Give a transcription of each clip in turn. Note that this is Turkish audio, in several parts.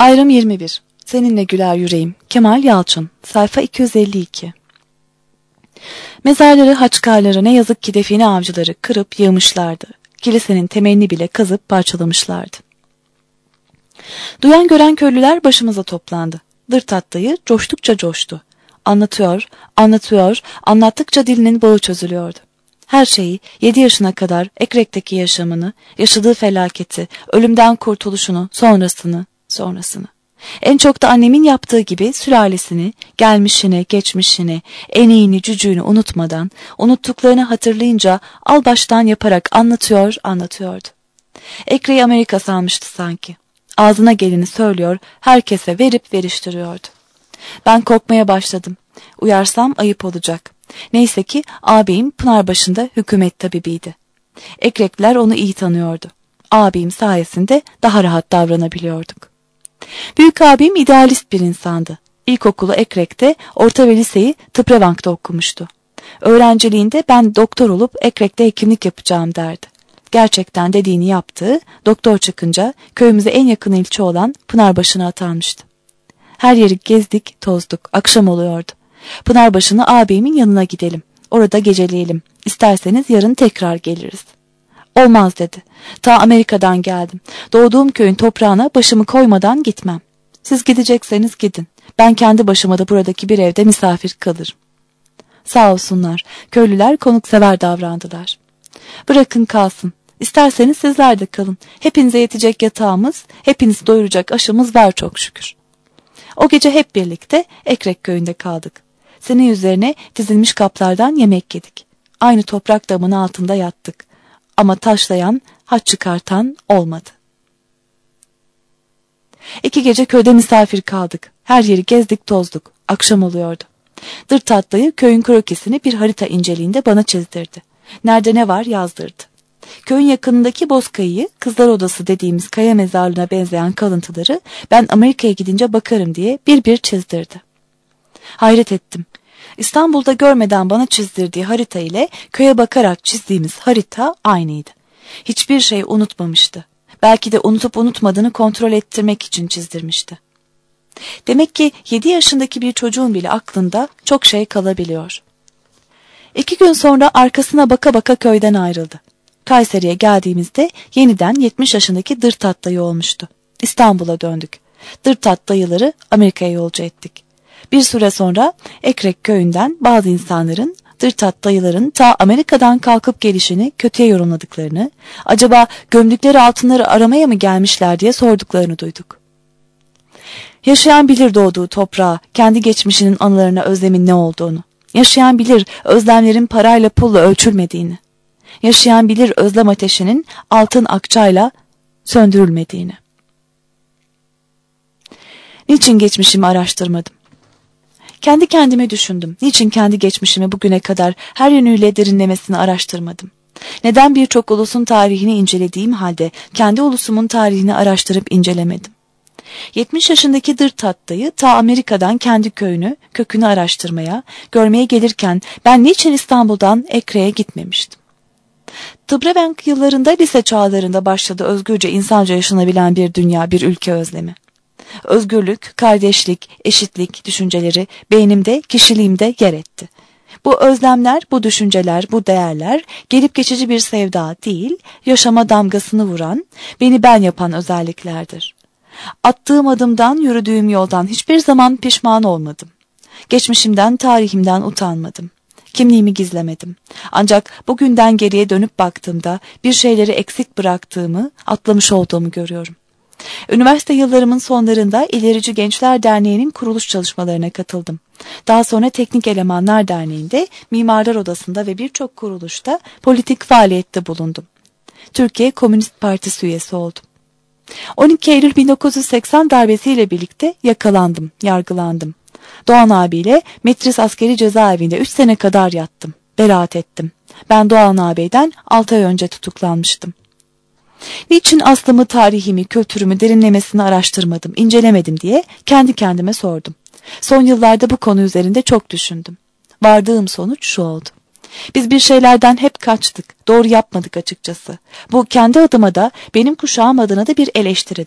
Ayrım 21. Seninle güler yüreğim. Kemal Yalçın. Sayfa 252. Mezarları, haçkarları ne yazık ki define avcıları kırıp yığmışlardı. Kilisenin temelini bile kazıp parçalamışlardı. Duyan gören köylüler başımıza toplandı. Dırt Attayı coştukça coştu. Anlatıyor, anlattıkça dilinin bağı çözülüyordu. Her şeyi, 7 yaşına kadar Ekrek'teki yaşamını, yaşadığı felaketi, ölümden kurtuluşunu, sonrasını. En çok da annemin yaptığı gibi sülalesini, gelmişini, geçmişini, eneğini, cücüğünü unutmadan, unuttuklarını hatırlayınca al baştan yaparak anlatıyordu. Ekreği Amerika sanmıştı sanki. Ağzına geleni söylüyor, herkese verip veriştiriyordu. Ben korkmaya başladım. Uyarsam ayıp olacak. Neyse ki ağabeyim Pınarbaşı'nda hükümet tabibiydi. Ekrekliler onu iyi tanıyordu. Ağabeyim sayesinde daha rahat davranabiliyorduk. Büyük abim idealist bir insandı. İlkokulu Ekrek'te, orta ve liseyi Tıprevank'ta okumuştu. Öğrenciliğinde ben doktor olup Ekrek'te hekimlik yapacağım derdi. Gerçekten dediğini yaptığı, doktor çıkınca köyümüze en yakın ilçe olan Pınarbaşı'na atanmıştı. Her yeri gezdik, tozduk. Akşam oluyordu. Pınarbaşı'na ağabeyimin yanına gidelim. Orada geceleyelim. İsterseniz yarın tekrar geliriz. Olmaz dedi. Ta Amerika'dan geldim. Doğduğum köyün toprağına başımı koymadan gitmem. Siz gidecekseniz gidin. Ben kendi başıma da buradaki bir evde misafir kalırım. Sağ olsunlar. Köylüler konuksever davrandılar. Bırakın kalsın. İsterseniz sizler de kalın. Hepinize yetecek yatağımız, hepinizi doyuracak aşımız var çok şükür. O gece hep birlikte Ekrek köyünde kaldık. Sine üzerine dizilmiş kaplardan yemek yedik. Aynı toprak damının altında yattık. Ama taşlayan, haç çıkartan olmadı. 2 gece köyde misafir kaldık. Her yeri gezdik tozduk. Akşam oluyordu. Dırt Attayı köyün krokisini bir harita inceliğinde bana çizdirdi. Nerede ne var yazdırdı. Köyün yakınındaki Bozkayı'yı, Kızlar Odası dediğimiz kaya mezarlığına benzeyen kalıntıları ben Amerika'ya gidince bakarım diye bir bir çizdirdi. Hayret ettim. İstanbul'da görmeden bana çizdirdiği harita ile köye bakarak çizdiğimiz harita aynıydı. Hiçbir şey unutmamıştı. Belki de unutup unutmadığını kontrol ettirmek için çizdirmişti. Demek ki 7 yaşındaki bir çocuğun bile aklında çok şey kalabiliyor. 2 gün sonra arkasına baka baka köyden ayrıldı. Kayseri'ye geldiğimizde yeniden 70 yaşındaki Dırt Attayı olmuştu. İstanbul'a döndük. Dırt Attayıları Amerika'ya yolcu ettik. Bir süre sonra Ekrek köyünden bazı insanların Dırt Attayıların ta Amerika'dan kalkıp gelişini kötüye yorumladıklarını, acaba gömdükleri altınları aramaya mı gelmişler diye sorduklarını duyduk. Yaşayan bilir doğduğu toprağa, kendi geçmişinin anılarına özlemin ne olduğunu. Yaşayan bilir özlemlerin parayla pulla ölçülmediğini. Yaşayan bilir özlem ateşinin altın akçayla söndürülmediğini. Niçin geçmişimi araştırmadım? Kendi kendime düşündüm. Niçin kendi geçmişimi bugüne kadar her yönüyle derinlemesine araştırmadım? Neden birçok ulusun tarihini incelediğim halde kendi ulusumun tarihini araştırıp incelemedim? 70 yaşındaki Dırt Attayı ta Amerika'dan kendi köyünü, kökünü araştırmaya, görmeye gelirken ben niçin İstanbul'dan Ekre'ye gitmemiştim? Tıbrevenk yıllarında lise çağlarında başladı özgürce insanca yaşanabilen bir dünya, bir ülke özlemi. Özgürlük, kardeşlik, eşitlik düşünceleri beynimde, kişiliğimde yer etti. Bu özlemler, bu düşünceler, bu değerler gelip geçici bir sevda değil, yaşama damgasını vuran, beni ben yapan özelliklerdir. Attığım adımdan, yürüdüğüm yoldan hiçbir zaman pişman olmadım. Geçmişimden, tarihimden utanmadım. Kimliğimi gizlemedim. Ancak bugünden geriye dönüp baktığımda bir şeyleri eksik bıraktığımı, atlamış olduğumu görüyorum. Üniversite yıllarımın sonlarında İlerici Gençler Derneği'nin kuruluş çalışmalarına katıldım. Daha sonra Teknik Elemanlar Derneği'nde, Mimarlar Odası'nda ve birçok kuruluşta politik faaliyette bulundum. Türkiye Komünist Partisi üyesi oldum. 12 Eylül 1980 darbesiyle birlikte yakalandım, yargılandım. Doğan abiyle Metris Askeri Cezaevinde 3 sene kadar yattım. Beraat ettim. Ben Doğan ağabeyden 6 ay önce tutuklanmıştım. Niçin aslımı, tarihimi, kültürümü derinlemesine araştırmadım, incelemedim diye kendi kendime sordum. Son yıllarda bu konu üzerinde çok düşündüm. Vardığım sonuç şu oldu. Biz bir şeylerden hep kaçtık, doğru yapmadık açıkçası. Bu kendi adıma da benim kuşağım adına da bir eleştiridir.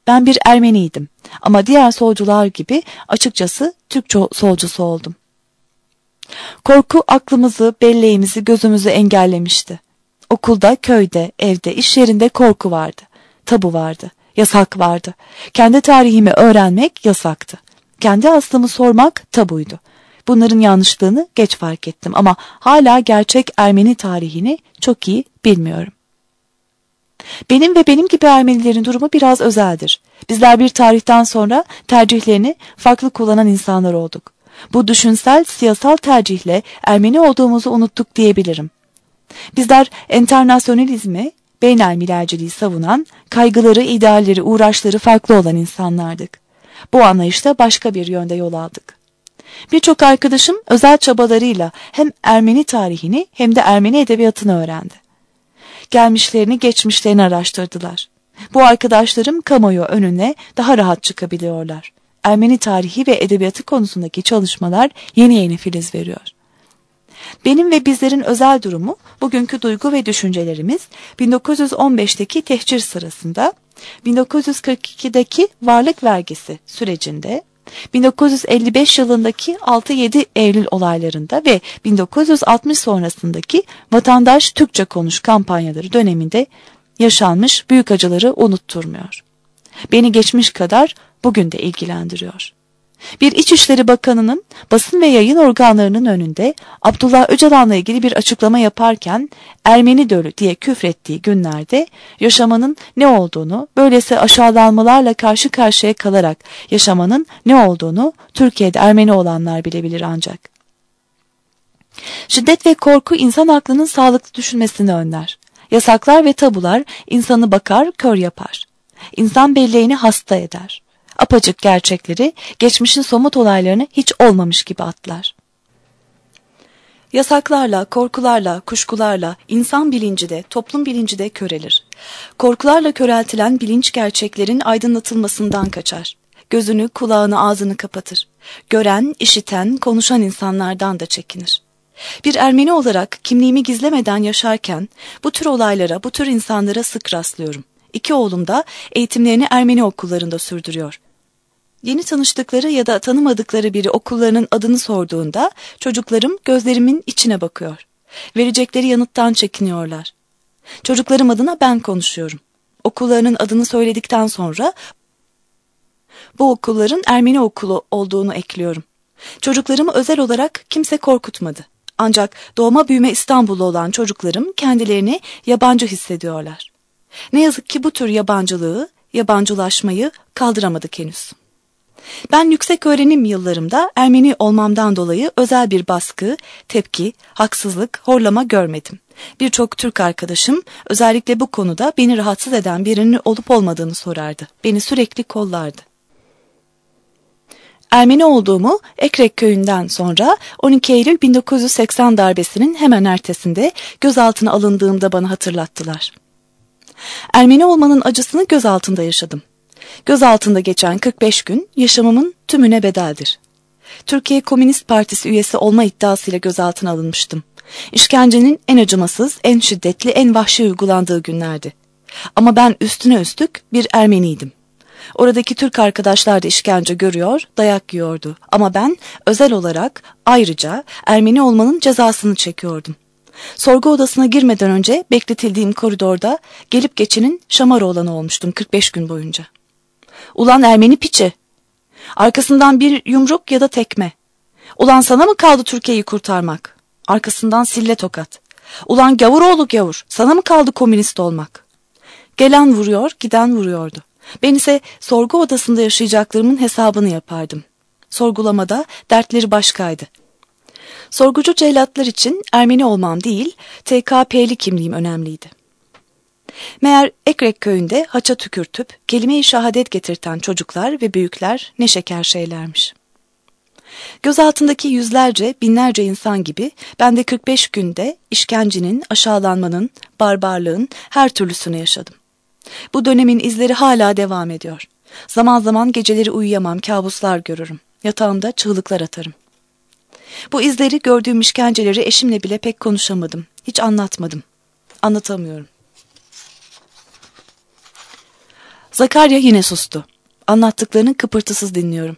Ben bir Ermeniydim ama diğer solcular gibi açıkçası Türk solcusu oldum. Korku aklımızı, belleğimizi, gözümüzü engellemişti. Okulda, köyde, evde, iş yerinde korku vardı. Tabu vardı. Yasak vardı. Kendi tarihimi öğrenmek yasaktı. Kendi aslımı sormak tabuydu. Bunların yanlışlığını geç fark ettim ama hala gerçek Ermeni tarihini çok iyi bilmiyorum. Benim ve benim gibi Ermenilerin durumu biraz özeldir. Bizler bir tarihten sonra tercihlerini farklı kullanan insanlar olduk. Bu düşünsel, siyasal tercihle Ermeni olduğumuzu unuttuk diyebilirim. Bizler enternasyonalizmi, beynelmilerciliği savunan, kaygıları, idealleri, uğraşları farklı olan insanlardık. Bu anlayışta başka bir yönde yol aldık. Birçok arkadaşım özel çabalarıyla hem Ermeni tarihini hem de Ermeni edebiyatını öğrendi. Gelmişlerini, geçmişlerini araştırdılar. Bu arkadaşlarım kamuoyu önüne daha rahat çıkabiliyorlar. Ermeni tarihi ve edebiyatı konusundaki çalışmalar yeni filiz veriyor. Benim ve bizlerin özel durumu, bugünkü duygu ve düşüncelerimiz 1915'teki tehcir sırasında, 1942'deki varlık vergisi sürecinde, 1955 yılındaki 6-7 Eylül olaylarında ve 1960 sonrasındaki vatandaş Türkçe konuş kampanyaları döneminde yaşanmış büyük acıları unutturmuyor. Beni geçmiş kadar bugün de ilgilendiriyor. Bir İçişleri Bakanı'nın basın ve yayın organlarının önünde Abdullah Öcalan'la ilgili bir açıklama yaparken Ermeni dölü diye küfrettiği günlerde yaşamanın ne olduğunu, böylesi aşağılanmalarla karşı karşıya kalarak yaşamanın ne olduğunu Türkiye'de Ermeni olanlar bilebilir ancak. Şiddet ve korku insan aklının sağlıklı düşünmesini önler. Yasaklar ve tabular insanı bakar, kör yapar. İnsan belleğini hasta eder. Apacık gerçekleri, geçmişin somut olaylarını hiç olmamış gibi atlar. Yasaklarla, korkularla, kuşkularla insan bilinci de, toplum bilinci de körelir. Korkularla köreltilen bilinç gerçeklerin aydınlatılmasından kaçar. Gözünü, kulağını, ağzını kapatır. Gören, işiten, konuşan insanlardan da çekinir. Bir Ermeni olarak kimliğimi gizlemeden yaşarken bu tür olaylara, bu tür insanlara sık rastlıyorum. 2 oğlum da eğitimlerini Ermeni okullarında sürdürüyor. Yeni tanıştıkları ya da tanımadıkları biri okullarının adını sorduğunda çocuklarım gözlerimin içine bakıyor. Verecekleri yanıttan çekiniyorlar. Çocuklarım adına ben konuşuyorum. Okullarının adını söyledikten sonra bu okulların Ermeni okulu olduğunu ekliyorum. Çocuklarımı özel olarak kimse korkutmadı. Ancak doğma büyüme İstanbullu olan çocuklarım kendilerini yabancı hissediyorlar. Ne yazık ki bu tür yabancılığı, yabancılaşmayı kaldıramadık henüz. Ben yüksek öğrenim yıllarımda Ermeni olmamdan dolayı özel bir baskı, tepki, haksızlık, horlama görmedim. Birçok Türk arkadaşım özellikle bu konuda beni rahatsız eden birinin olup olmadığını sorardı. Beni sürekli kollardı. Ermeni olduğumu Ekrek köyünden sonra 12 Eylül 1980 darbesinin hemen ertesinde gözaltına alındığımda bana hatırlattılar. Ermeni olmanın acısını gözaltında yaşadım. Gözaltında geçen 45 gün yaşamımın tümüne bedeldir. Türkiye Komünist Partisi üyesi olma iddiasıyla gözaltına alınmıştım. İşkencenin en acımasız, en şiddetli, en vahşi uygulandığı günlerdi. Ama ben üstüne üstlük bir Ermeniydim. Oradaki Türk arkadaşlar da işkence görüyor, dayak yiyordu. Ama ben özel olarak ayrıca Ermeni olmanın cezasını çekiyordum. Sorgu odasına girmeden önce bekletildiğim koridorda gelip geçenin şamar olanı olmuştum 45 gün boyunca. Ulan Ermeni piçi! Arkasından bir yumruk ya da tekme. Ulan sana mı kaldı Türkiye'yi kurtarmak? Arkasından sille tokat. Ulan gavuroğlu gavur, sana mı kaldı komünist olmak? Gelen vuruyor, giden vuruyordu. Ben ise sorgu odasında yaşayacaklarımın hesabını yapardım. Sorgulamada dertleri başkaydı. Sorgucu cellatlar için Ermeni olmam değil, TKP'li kimliğim önemliydi. Meğer Ekrek köyünde haça tükürtüp kelime-i şehadet getirten çocuklar ve büyükler ne şeker şeylermiş. Gözaltındaki yüzlerce, binlerce insan gibi ben de 45 günde işkencenin, aşağılanmanın, barbarlığın her türlüsünü yaşadım. Bu dönemin izleri hala devam ediyor. Zaman zaman geceleri uyuyamam, kabuslar görürüm. Yatağımda çığlıklar atarım. Bu izleri, gördüğüm işkenceleri eşimle bile pek konuşamadım. Hiç anlatmadım. Anlatamıyorum. Zakarya yine sustu. Anlattıklarını kıpırtısız dinliyorum.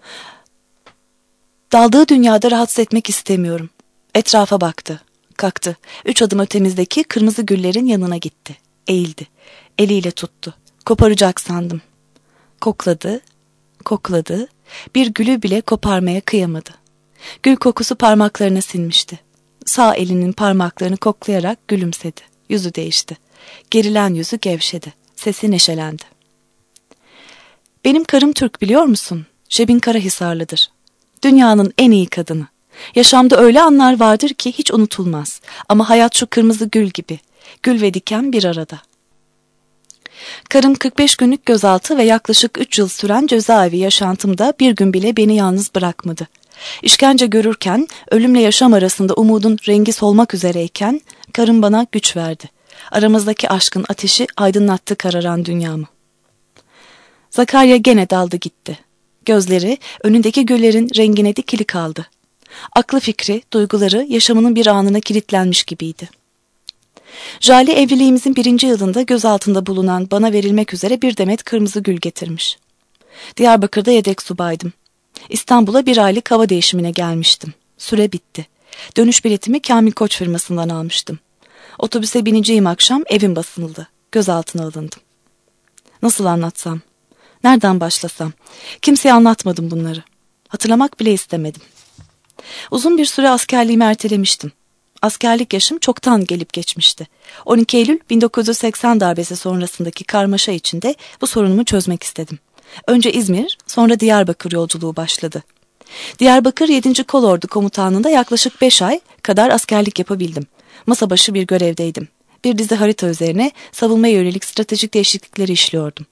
Daldığı dünyada rahatsız etmek istemiyorum. Etrafa baktı. Kalktı. 3 adım ötemizdeki kırmızı güllerin yanına gitti. Eğildi. Eliyle tuttu. Koparacak sandım. Kokladı. Kokladı. Bir gülü bile koparmaya kıyamadı. Gül kokusu parmaklarına sinmişti. Sağ elinin parmaklarını koklayarak gülümsedi. Yüzü değişti. Gerilen yüzü gevşedi. Sesi neşelendi. Benim karım Türk, biliyor musun? Şebin Karahisarlıdır. Dünyanın en iyi kadını. Yaşamda öyle anlar vardır ki hiç unutulmaz. Ama hayat şu kırmızı gül gibi. Gül ve diken bir arada. Karım 45 günlük gözaltı ve yaklaşık 3 yıl süren cezaevi yaşantımda bir gün bile beni yalnız bırakmadı. İşkence görürken, ölümle yaşam arasında umudun rengi solmak üzereyken karım bana güç verdi. Aramızdaki aşkın ateşi aydınlattı kararan dünyamı. Zakarya gene daldı gitti. Gözleri önündeki güllerin rengine dikili kaldı. Aklı fikri, duyguları yaşamının bir anına kilitlenmiş gibiydi. Jale evliliğimizin 1. yılında gözaltında bulunan bana verilmek üzere bir demet kırmızı gül getirmiş. Diyarbakır'da yedek subaydım. İstanbul'a 1 aylık hava değişimine gelmiştim. Süre bitti. Dönüş biletimi Kamil Koç firmasından almıştım. Otobüse bineceğim akşam evim basıldı. Gözaltına alındım. Nasıl anlatsam? Nereden başlasam? Kimseye anlatmadım bunları. Hatırlamak bile istemedim. Uzun bir süre askerliğimi ertelemiştim. Askerlik yaşım çoktan gelip geçmişti. 12 Eylül 1980 darbesi sonrasındaki karmaşa içinde bu sorunumu çözmek istedim. Önce İzmir, sonra Diyarbakır yolculuğu başladı. Diyarbakır 7. Kolordu Komutanlığı'nda yaklaşık 5 ay kadar askerlik yapabildim. Masa başı bir görevdeydim. Bir dizi harita üzerine savunmaya yönelik stratejik değişiklikleri işliyordum.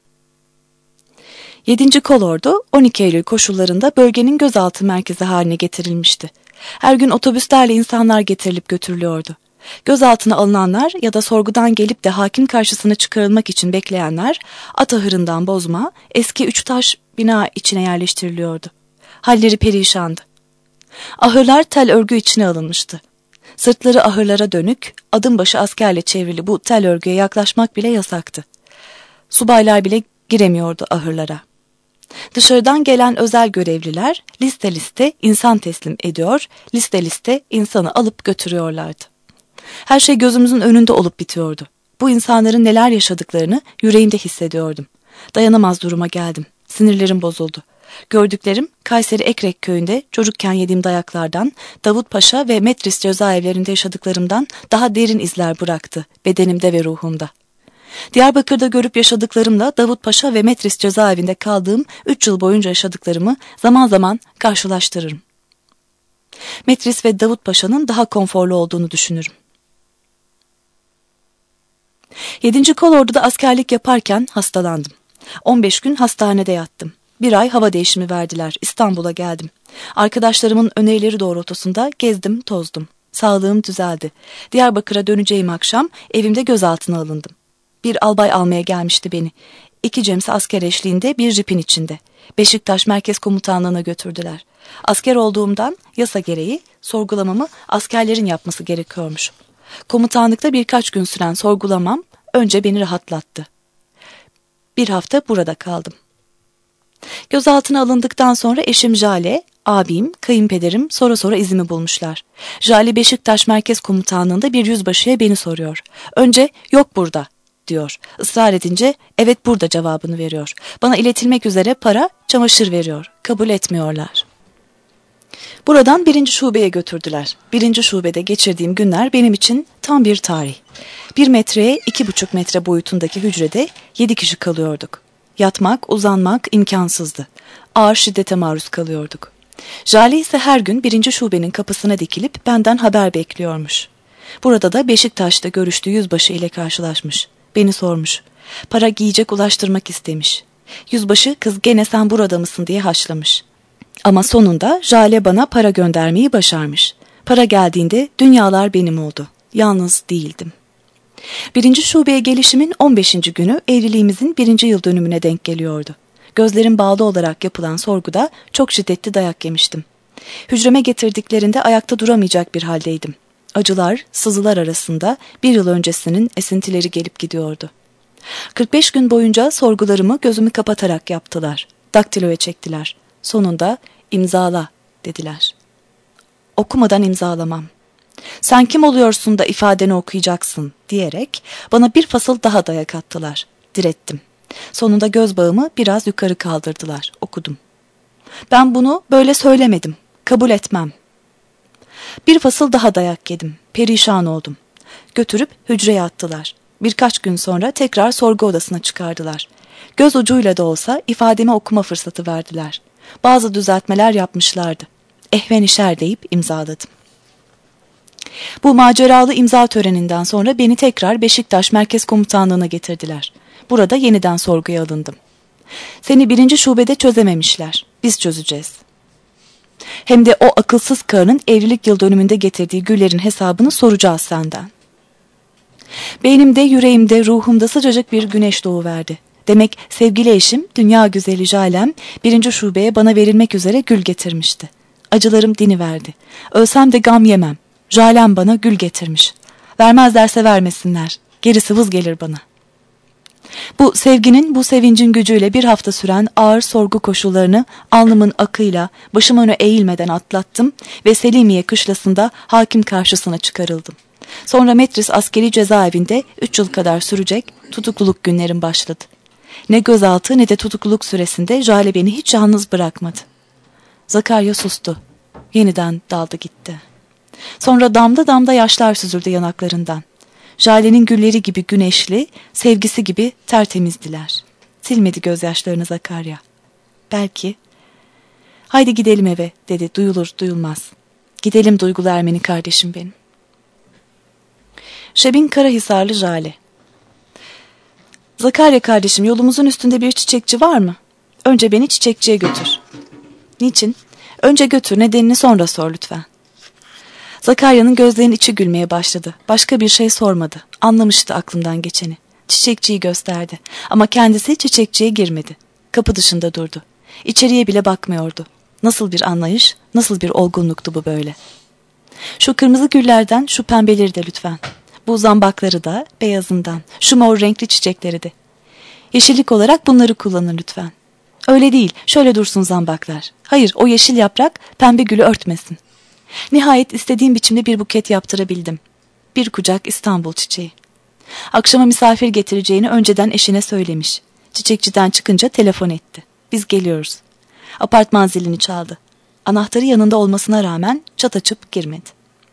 7. Kolordu 12 Eylül koşullarında bölgenin gözaltı merkezi haline getirilmişti. Her gün otobüslerle insanlar getirilip götürülüyordu. Gözaltına alınanlar ya da sorgudan gelip de hakim karşısına çıkarılmak için bekleyenler at ahırından bozma eski 3 taş bina içine yerleştiriliyordu. Halleri perişandı. Ahırlar tel örgü içine alınmıştı. Sırtları ahırlara dönük, adım başı askerle çevrili bu tel örgüye yaklaşmak bile yasaktı. Subaylar bile giremiyordu ahırlara. Dışarıdan gelen özel görevliler liste liste insan teslim ediyor, liste liste insanı alıp götürüyorlardı. Her şey gözümüzün önünde olup bitiyordu. Bu insanların neler yaşadıklarını yüreğimde hissediyordum. Dayanamaz duruma geldim. Sinirlerim bozuldu. Gördüklerim Kayseri Ekrek köyünde çocukken yediğim dayaklardan, Davutpaşa ve Metris cezaevlerinde yaşadıklarımdan daha derin izler bıraktı bedenimde ve ruhumda. Diyarbakır'da görüp yaşadıklarımla Davutpaşa ve Metris cezaevinde kaldığım 3 yıl boyunca yaşadıklarımı zaman zaman karşılaştırırım. Metris ve Davutpaşa'nın daha konforlu olduğunu düşünürüm. 7. Kolordu'da askerlik yaparken hastalandım. 15 gün hastanede yattım. 1 ay hava değişimi verdiler. İstanbul'a geldim. Arkadaşlarımın önerileri doğrultusunda gezdim, tozdum. Sağlığım düzeldi. Diyarbakır'a döneceğim akşam evimde gözaltına alındım. Bir albay almaya gelmişti beni. 2 cemsi asker eşliğinde bir jipin içinde. Beşiktaş Merkez Komutanlığı'na götürdüler. Asker olduğumdan yasa gereği sorgulamamı askerlerin yapması gerekiyormuş. Komutanlıkta birkaç gün süren sorgulamam önce beni rahatlattı. 1 hafta burada kaldım. Gözaltına alındıktan sonra eşim Jale, abim, kayınpederim sonra izimi bulmuşlar. Jale Beşiktaş Merkez Komutanlığı'nda bir yüzbaşıya beni soruyor. Önce yok burada diyor. Israr edince evet burada cevabını veriyor. Bana iletilmek üzere para, çamaşır veriyor. Kabul etmiyorlar. Buradan 1. şubeye götürdüler. 1. şubede geçirdiğim günler benim için tam bir tarih. 1 metreye 2,5 metre boyutundaki hücrede 7 kişi kalıyorduk. Yatmak, uzanmak imkansızdı. Ağır şiddete maruz kalıyorduk. Jale ise her gün 1. şubenin kapısına dikilip benden haber bekliyormuş. Burada da Beşiktaş'ta görüştüğü yüzbaşı ile karşılaşmış. Beni sormuş. Para giyecek ulaştırmak istemiş. Yüzbaşı kız gene sen burada mısın diye haşlamış. Ama sonunda Jale bana para göndermeyi başarmış. Para geldiğinde dünyalar benim oldu. Yalnız değildim. 1. şubeye gelişimin 15. günü evliliğimizin 1. yıl dönümüne denk geliyordu. Gözlerim bağlı olarak yapılan sorguda çok şiddetli dayak yemiştim. Hücreme getirdiklerinde ayakta duramayacak bir haldeydim. Acılar, sızılar arasında 1 yıl öncesinin esintileri gelip gidiyordu. 45 gün boyunca sorgularımı gözümü kapatarak yaptılar. Daktiloya çektiler. Sonunda imzala dediler. Okumadan imzalamam. Sen kim oluyorsun da ifadeni okuyacaksın diyerek bana bir fasıl daha dayak attılar. Direttim. Sonunda göz bağımı biraz yukarı kaldırdılar. Okudum. Ben bunu böyle söylemedim. Kabul etmem. Bir fasıl daha dayak yedim. Perişan oldum. Götürüp hücreye attılar. Birkaç gün sonra tekrar sorgu odasına çıkardılar. Göz ucuyla da olsa ifademi okuma fırsatı verdiler. Bazı düzeltmeler yapmışlardı. Ehvenişer deyip imzaladım. Bu maceralı imza töreninden sonra beni tekrar Beşiktaş Merkez Komutanlığı'na getirdiler. Burada yeniden sorguya alındım. Seni 1. şubede çözememişler. Biz çözeceğiz. Hem de o akılsız karının evlilik yıl dönümünde getirdiği güllerin hesabını soracağız senden. Beynimde, yüreğimde, ruhumda sıcacık bir güneş doğuverdi. Demek sevgili eşim, dünya güzeli Jalem, 1. şubeye bana verilmek üzere gül getirmişti. Acılarım diniverdi. Ölsem de gam yemem. Jalem bana gül getirmiş. Vermezlerse vermesinler. Gerisi vız gelir bana. Bu sevginin, bu sevincin gücüyle bir hafta süren ağır sorgu koşullarını alnımın akıyla başım öne eğilmeden atlattım ve Selimiye kışlasında hakim karşısına çıkarıldım. Sonra Metris askeri cezaevinde 3 yıl kadar sürecek tutukluluk günlerim başladı. Ne gözaltı ne de tutukluluk süresinde Jale beni hiç yalnız bırakmadı. Zakarya sustu. Yeniden daldı gitti. Sonra damda damda yaşlar süzüldü yanaklarından. Jale'nin gülleri gibi güneşli, sevgisi gibi tertemizdiler. Silmedi gözyaşlarını Zakarya. Belki, haydi gidelim eve dedi duyulur duyulmaz. Gidelim duygulu Ermeni kardeşim benim. Şebin Karahisarlı Jale. Zakarya kardeşim, yolumuzun üstünde bir çiçekçi var mı? Önce beni çiçekçiye götür. Niçin? Önce götür, nedenini sonra sor lütfen. Zakarya'nın gözlerinin içi gülmeye başladı. Başka bir şey sormadı. Anlamıştı aklımdan geçeni. Çiçekçiyi gösterdi. Ama kendisi çiçekçiye girmedi. Kapı dışında durdu. İçeriye bile bakmıyordu. Nasıl bir anlayış, nasıl bir olgunluktu bu böyle. Şu kırmızı güllerden şu pembeleri de lütfen. Bu zambakları da beyazından, şu mor renkli çiçekleri de. Yeşillik olarak bunları kullanın lütfen. Öyle değil, şöyle dursun zambaklar. Hayır, o yeşil yaprak pembe gülü örtmesin. Nihayet istediğim biçimde bir buket yaptırabildim. Bir kucak İstanbul çiçeği. Akşama misafir getireceğini önceden eşine söylemiş. Çiçekçiden çıkınca telefon etti. Biz geliyoruz. Apartman zilini çaldı. Anahtarı yanında olmasına rağmen çat açıp girmedi.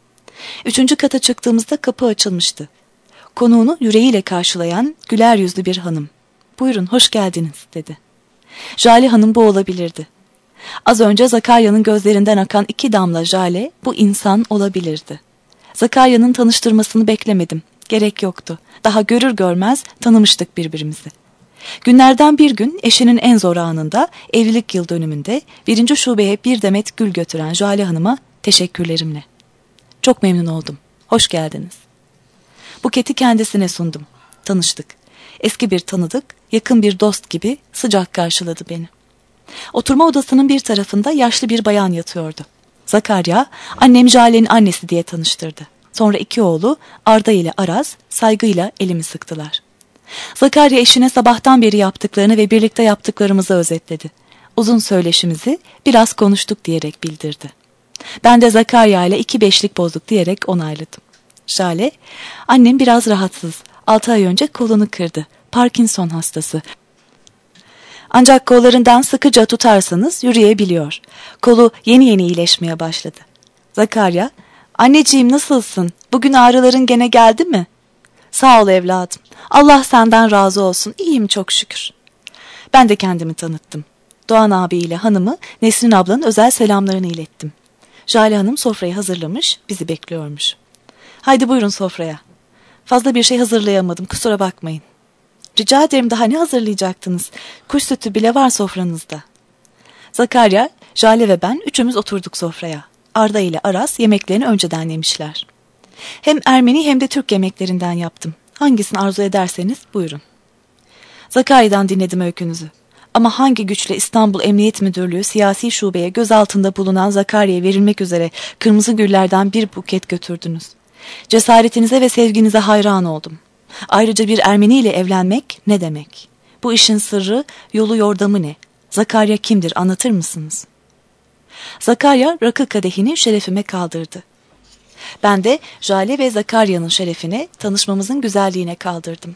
3. kata çıktığımızda kapı açılmıştı. Konuğunu yüreğiyle karşılayan güler yüzlü bir hanım. Buyurun, hoş geldiniz dedi. Jale Hanım bu olabilirdi. Az önce Zakarya'nın gözlerinden akan 2 damla jale bu insan olabilirdi. Zakarya'nın tanıştırmasını beklemedim. Gerek yoktu. Daha görür görmez tanımıştık birbirimizi. Günlerden bir gün eşinin en zor anında evlilik yıl dönümünde 1. şubeye bir demet gül götüren Jale Hanım'a teşekkürlerimle. Çok memnun oldum. Hoş geldiniz. Buketi kendisine sundum. Tanıştık. Eski bir tanıdık, yakın bir dost gibi sıcak karşıladı beni. Oturma odasının bir tarafında yaşlı bir bayan yatıyordu. Zakarya, annem Jale'nin annesi diye tanıştırdı. Sonra 2 oğlu Arda ile Araz saygıyla elimi sıktılar. Zakarya eşine sabahtan beri yaptıklarını ve birlikte yaptıklarımızı özetledi. Uzun söyleşimizi biraz konuştuk diyerek bildirdi. Ben de Zakarya ile 2 beşlik bozduk diyerek onayladım. Jale, annem biraz rahatsız. 6 ay önce kolunu kırdı. Parkinson hastası. Ancak kollarından sıkıca tutarsanız yürüyebiliyor. Kolu yeni yeni iyileşmeye başladı. Zakarya, anneciğim nasılsın? Bugün ağrıların gene geldi mi? Sağ ol evladım. Allah senden razı olsun. İyiyim çok şükür. Ben de kendimi tanıttım. Doğan abiyle hanımı Nesrin ablanın özel selamlarını ilettim. Jale Hanım sofrayı hazırlamış, bizi bekliyormuş. Haydi buyurun sofraya. Fazla bir şey hazırlayamadım, kusura bakmayın. Rica ederim, daha ne hazırlayacaktınız? Kuş sütü bile var sofranızda. Zakarya, Jale ve ben üçümüz oturduk sofraya. Arda ile Aras yemeklerini önceden yemişler. Hem Ermeni hem de Türk yemeklerinden yaptım. Hangisini arzu ederseniz buyurun. Zakarya'dan dinledim öykünüzü. Ama hangi güçle İstanbul Emniyet Müdürlüğü siyasi şubeye gözaltında bulunan Zakarya'ya verilmek üzere kırmızı güllerden bir buket götürdünüz. Cesaretinize ve sevginize hayran oldum. Ayrıca bir Ermeni ile evlenmek ne demek? Bu işin sırrı, yolu yordamı ne? Zakarya kimdir, anlatır mısınız? Zakarya rakı kadehini şerefime kaldırdı. Ben de Jale ve Zakarya'nın şerefine, tanışmamızın güzelliğine kaldırdım.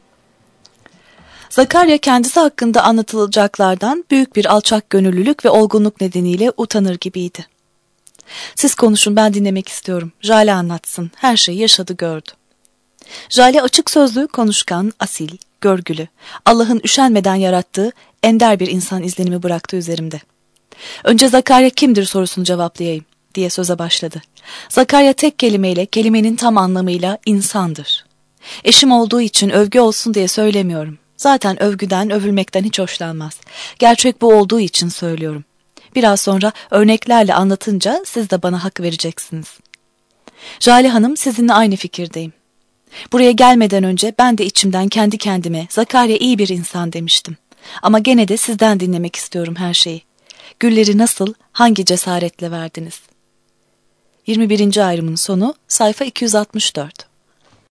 Zakarya kendisi hakkında anlatılacaklardan büyük bir alçak gönüllülük ve olgunluk nedeniyle utanır gibiydi. Siz konuşun, ben dinlemek istiyorum. Jale anlatsın. Her şeyi yaşadı, gördü. Jale açık sözlü, konuşkan, asil, görgülü, Allah'ın üşenmeden yarattığı ender bir insan izlenimi bıraktı üzerimde. Önce Zakarya kimdir sorusunu cevaplayayım diye söze başladı. Zakarya tek kelimeyle, kelimenin tam anlamıyla insandır. Eşim olduğu için övgü olsun diye söylemiyorum. Zaten övgüden, övülmekten hiç hoşlanmaz. Gerçek bu olduğu için söylüyorum. Biraz sonra örneklerle anlatınca siz de bana hak vereceksiniz. Jale Hanım, sizinle aynı fikirdeyim. Buraya gelmeden önce ben de içimden kendi kendime Zakarya iyi bir insan demiştim. Ama gene de sizden dinlemek istiyorum her şeyi. Gülleri nasıl, hangi cesaretle verdiniz? 21. ayrımın sonu, sayfa 264.